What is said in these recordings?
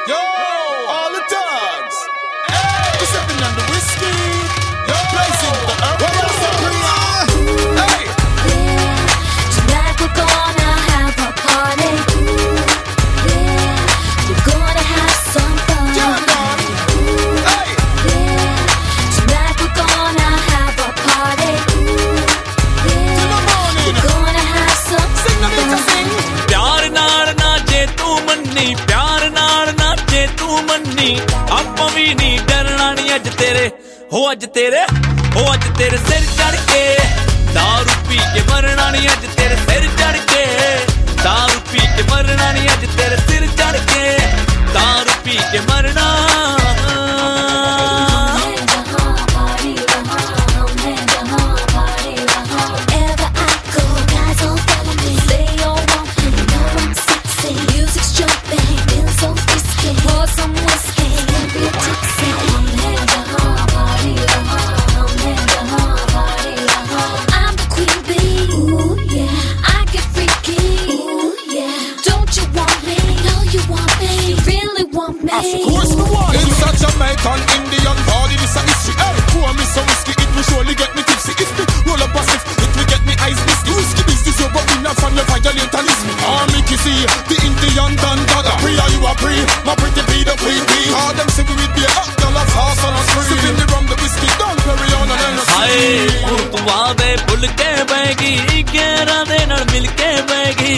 Yo, all the thugs. Hey, we're sipping on the whiskey. Yo, blazing the earth. Hey, Yeah, tonight we're gonna have a party. Yeah, we're gonna have some fun. jump on. Hey, Yeah, tonight we're gonna have a party. till the Yeah, morning. we're gonna have some Sing the beat to fun. sing. प्यार नाल नाचे तू मन्नी प्यार नाल नाचे तू मन्नी ਆਪਾਂ ਵੀ ਨਹੀਂ डरना नहीं अज तेरे हो अज तेरे सिर चढ़ के दारू पी के मरना नहीं अज तेरे सिर चढ़ के दारू पी के मरना नहीं अज तेरे सिर चढ़ के दारू पी के मरना Wherever I go, guys all follow me. They all want me, know I'm sexy. Music's jumping, feeling so frisky. Pour some whiskey, and be tipsy. I'm the queen bee. Ooh yeah, I get freaky. Ooh yeah, don't you want me? No, you want me. You really want me? Of course we want it. It's a Jamaican Indian party, this a history. Hey, pour me some whiskey, it will surely get me tipsy. If me roll up a sip, it will get me eyes misty. Whiskey business, you but we not from your violate and listen. Army Kissy, the Indian Dan Dada. Pre are you a pre? My pretty be the pre. All them sing with beer, up girl of horse on a spree. Sipping the rum, the whiskey, don't carry on and then the हाय ਹੁਣ ਤੂੰ ਵਾਦੇ ਭੁੱਲ ਕੇ ਬੈਗੀ 11 ਦੇ ਨਾਲ ਮਿਲ ਕੇ ਬੈਗੀ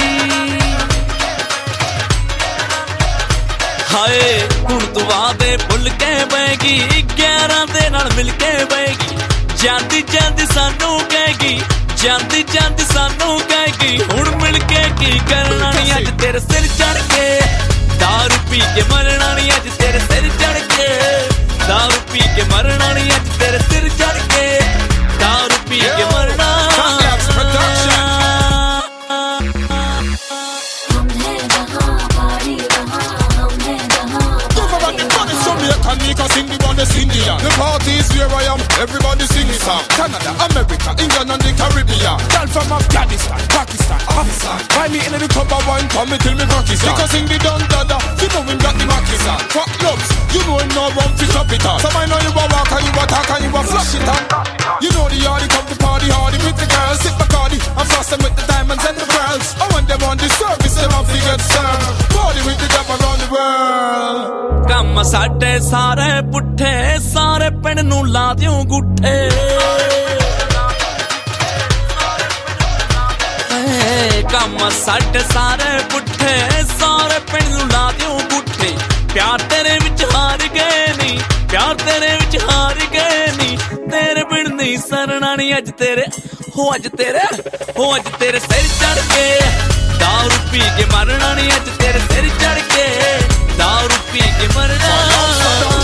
ਹਾਏ ਹੁਣ ਤੂੰ ਵਾਦੇ ਭੁੱਲ ਕੇ ਬੈਗੀ 11 ਦੇ ਨਾਲ ਮਿਲ ਕੇ ਬੈਗੀ ਜਾਂਦੀ ਜਾਂਦੀ ਸਾਨੂੰ ਕਹੇਗੀ ਜਾਂਦੀ ਜਾਂਦੀ ਸਾਨੂੰ ਕਹੇਗੀ ਹੁਣ ਮਿਲ ਕੇ ਕੀ ਕਰਨਾ ਨਹੀਂ ਅੱਜ ਤੇਰੇ ਸਿਰ ਚੜ ਕੇ दारू पी के मरना नहीं अज तेरे सिर चढ़ के दारू पी के मरना नहीं अज तेरे सिर चढ़ के दारू पी के मरना Jamaica sing the one that's Indian. The party is where I am, everybody sing it song. Canada, America, England and the Caribbean. Girl from Afghanistan, Pakistan, buy me in the cup of wine, come me till me Pakistan. Because sing the Don Dada, you know him got the Pakistan. Fuck clubs, you know him no run for capital. So I know you a walk and you a talk and you a flush it on. You know the hardy come to party hardy with the girls. Sit Bacardi and floss them with the diamonds and the pearls. I want them on the service, they want to get served. Party with the dap around the world. ਕੰਮ ਸਾਡੇ ਸਾਰੇ ਪੁੱਠੇ ਸਾਰੇ ਪਿੰਡ ਨੂੰ ਲਾ ਦਿਓ ਗੁੱਠੇ ਕੰਮ ਸਾਡੇ ਸਾਰੇ ਪੁੱਠੇ ਸਾਰੇ ਪਿੰਡ ਨੂੰ ਲਾ ਦਿਓ ਗੁੱਠੇ ਪਿਆਰ ਤੇਰੇ ਵਿੱਚ ਹਾਰ ਗਏ ਨਹੀਂ ਪਿਆਰ ਤੇਰੇ ਵਿੱਚ ਹਾਰ ਗਏ ਨਹੀਂ ਤੇਰੇ ਬਿਨ ਨਹੀਂ ਸਰਣਾ ਨਹੀਂ ਅੱਜ ਤੇਰੇ ਹੋ ਅੱਜ ਤੇਰੇ ਸਿਰ ਚੜ ਕੇ दारू पी के मरना नहीं अज तेरे सिर चढ़ के दारू पी के मरना